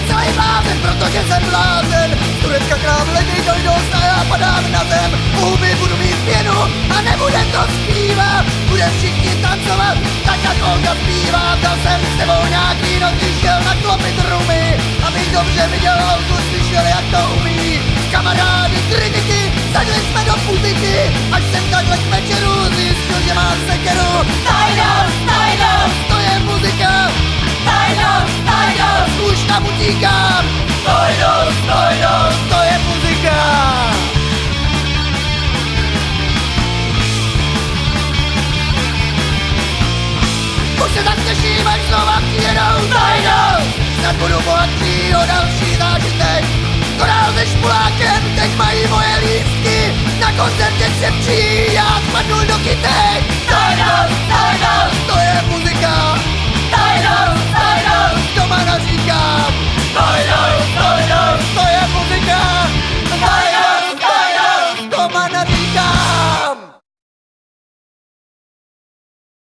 celý blázen, protože jsem blázen. Z Turecka k nám letí dojdost a já padám na zem. U huby budu mít pěnu a nebudem to zpívat. Budem všichni tancovat, tak jak Olga zpívá. Dal jsem s tebou nějaký noty, šel naklopit rumy, abych dobře viděl Olgu, slyšel jak to umí. Kamarády, kritiky, sadili jsme do putiky, až jsem takhle k večeru zjistil, že mám sekeru. Tajnost, tajnost, To je muzika, tajnost, tajnost, už tam utíkám. tajnost, tajnost. To je muzika. Už se tak těším, až znova přijedou. Tajnost, Snad budu bohatší o další zážitek. Korál se špulákem, teď mají moje lístky. Na koncertě křepčí, já spadnu do kytek.